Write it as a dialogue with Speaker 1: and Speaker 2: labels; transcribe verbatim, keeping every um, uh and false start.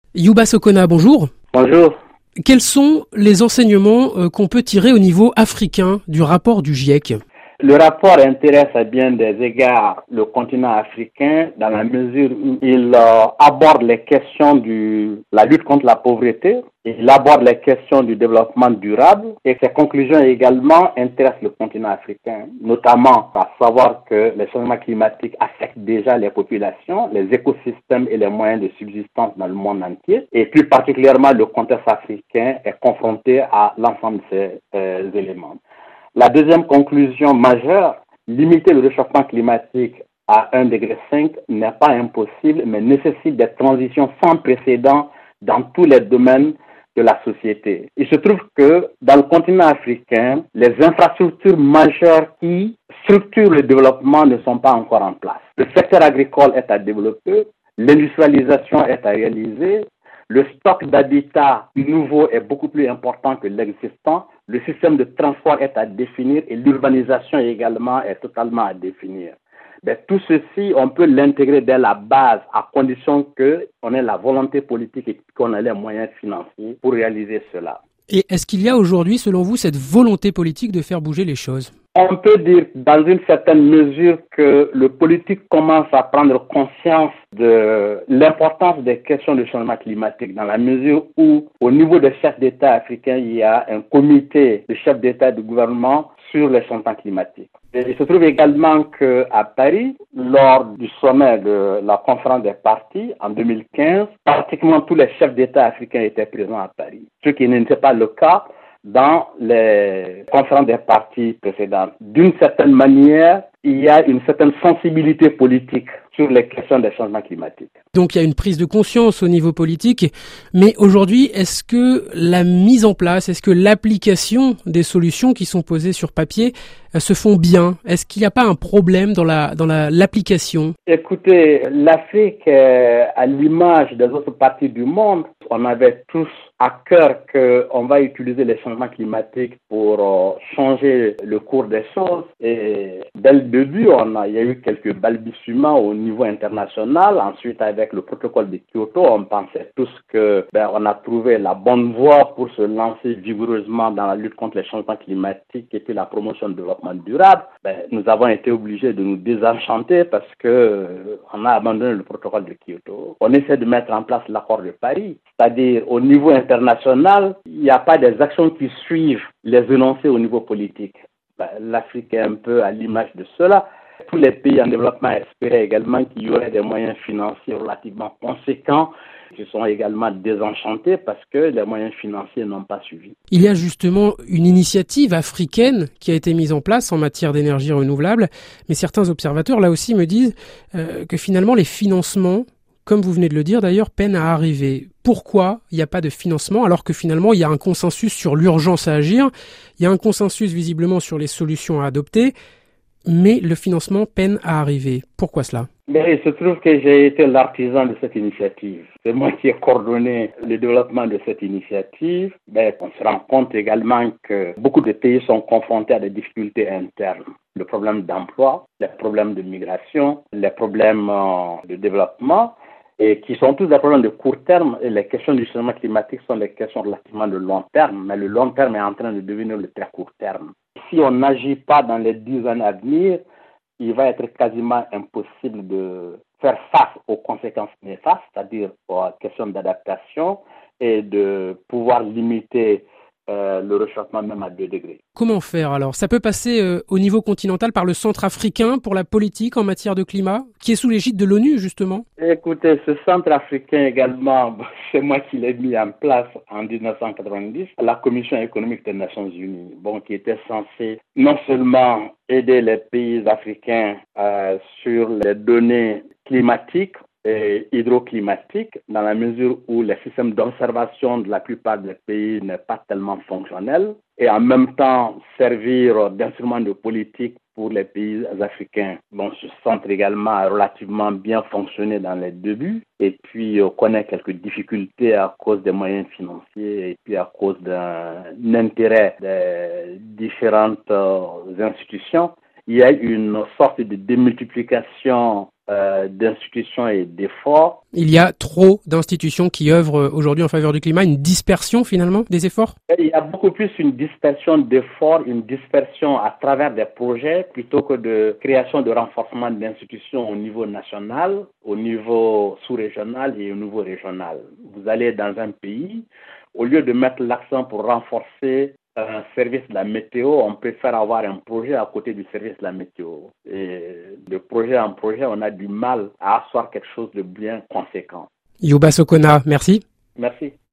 Speaker 1: Youba Sokona, bonjour.
Speaker 2: Bonjour.
Speaker 1: Quels sont les enseignements euh, qu'on peut tirer au niveau africain du rapport du GIEC ?
Speaker 2: Le rapport intéresse à bien des égards le continent africain dans la mesure où il euh, aborde les questions de la lutte contre la pauvreté, il aborde les questions du développement durable et ses conclusions également intéressent le continent africain, notamment à savoir que les changements climatiques affectent déjà les populations, les écosystèmes et les moyens de subsistance dans le monde entier et plus particulièrement le contexte africain est confronté à l'ensemble de ces euh, éléments. La deuxième conclusion majeure, limiter le réchauffement climatique à un degré cinq n'est pas impossible, mais nécessite des transitions sans précédent dans tous les domaines de la société. Il se trouve que dans le continent africain, les infrastructures majeures qui structurent le développement ne sont pas encore en place. Le secteur agricole est à développer, l'industrialisation est à réaliser, le stock d'habitat nouveau est beaucoup plus important que l'existant. Le système de transport est à définir et l'urbanisation également est totalement à définir. Mais tout ceci, on peut l'intégrer dès la base à condition qu'on ait la volonté politique et qu'on ait les moyens financiers pour réaliser cela.
Speaker 1: Et est-ce qu'il y a aujourd'hui, selon vous, cette volonté politique de faire bouger les choses ?
Speaker 2: On peut dire dans une certaine mesure que le politique commence à prendre conscience de l'importance des questions de changement climatique dans la mesure où au niveau des chefs d'État africains, il y a un comité de chefs d'État et de gouvernement sur les changements climatiques. Et il se trouve également qu'à Paris, lors du sommet de la conférence des partis en deux mille quinze, pratiquement tous les chefs d'État africains étaient présents à Paris, ce qui n'était pas le cas dans les conférences des partis précédentes. D'une certaine manière, il y a une certaine sensibilité politique sur les questions des changements climatiques.
Speaker 1: Donc il y a une prise de conscience au niveau politique, mais aujourd'hui, est-ce que la mise en place, est-ce que l'application des solutions qui sont posées sur papier euh, se font bien ? Est-ce qu'il n'y a pas un problème dans la dans la, l'application ?
Speaker 2: Écoutez, l'Afrique, euh, à l'image des autres parties du monde, on avait tous à cœur qu'on va utiliser les changements climatiques pour euh, changer le cours des choses. Et dès le début, on a, il y a eu quelques balbutiements au niveau international. Ensuite, avec le protocole de Kyoto, on pensait tous que ben, on a trouvé la bonne voie pour se lancer vigoureusement dans la lutte contre les changements climatiques et puis la promotion du développement durable. Ben, nous avons été obligés de nous désenchanter parce que euh, on a abandonné le protocole de Kyoto. On essaie de mettre en place l'accord de Paris, c'est-à-dire au niveau international, il n'y a pas des actions qui suivent les énoncés au niveau politique. Ben, l'Afrique est un peu à l'image de cela. Tous les pays en développement espéraient également qu'il y aurait des moyens financiers relativement conséquents qui sont également désenchantés parce que les moyens financiers n'ont pas suivi.
Speaker 1: Il y a justement une initiative africaine qui a été mise en place en matière d'énergie renouvelable, mais certains observateurs là aussi me disent euh, que finalement les financements, comme vous venez de le dire d'ailleurs, peinent à arriver. Pourquoi il n'y a pas de financement alors que finalement il y a un consensus sur l'urgence à agir, il y a un consensus visiblement sur les solutions à adopter, mais le financement peine à arriver. Pourquoi cela ?
Speaker 2: Mais il se trouve que j'ai été l'artisan de cette initiative. C'est moi qui ai coordonné le développement de cette initiative. Mais on se rend compte également que beaucoup de pays sont confrontés à des difficultés internes. Le problème d'emploi, les problèmes de migration, les problèmes de développement, et qui sont tous des problèmes de court terme. Et les questions du changement climatique sont des questions relativement de long terme. Mais le long terme est en train de devenir le très court terme. Si on n'agit pas dans les dix années à venir, il va être quasiment impossible de faire face aux conséquences néfastes, c'est-à-dire aux questions d'adaptation et de pouvoir limiter euh, le réchauffement même à deux degrés.
Speaker 1: Comment faire alors ? Ça peut passer euh, au niveau continental par le Centre africain pour la politique en matière de climat, qui est sous l'égide de l'ONU justement ?
Speaker 2: Écoutez, ce Centre africain également, c'est moi qui l'ai mis en place en dix-neuf cent quatre-vingt-dix, la Commission économique des Nations Unies, bon, qui était censée non seulement aider les pays africains euh, sur les données climatiques et hydroclimatiques, dans la mesure où les systèmes d'observation de la plupart des pays n'est pas tellement fonctionnel, et en même temps servir d'instrument de politique pour les pays africains. Bon, ce centre également a relativement bien fonctionné dans les débuts, et puis on connaît quelques difficultés à cause des moyens financiers et puis à cause d'un intérêt des différentes institutions. Il y a une sorte de démultiplication euh, d'institutions et d'efforts.
Speaker 1: Il y a trop d'institutions qui œuvrent aujourd'hui en faveur du climat, une dispersion finalement des efforts?
Speaker 2: Il y a beaucoup plus une dispersion d'efforts, une dispersion à travers des projets plutôt que de création de renforcement d'institutions au niveau national, au niveau sous-régional et au niveau régional. Vous allez dans un pays, au lieu de mettre l'accent pour renforcer un service de la météo, on préfère avoir un projet à côté du service de la météo. Et de projet en projet, on a du mal à asseoir quelque chose de bien conséquent.
Speaker 1: Youba Sokona, merci.
Speaker 2: Merci.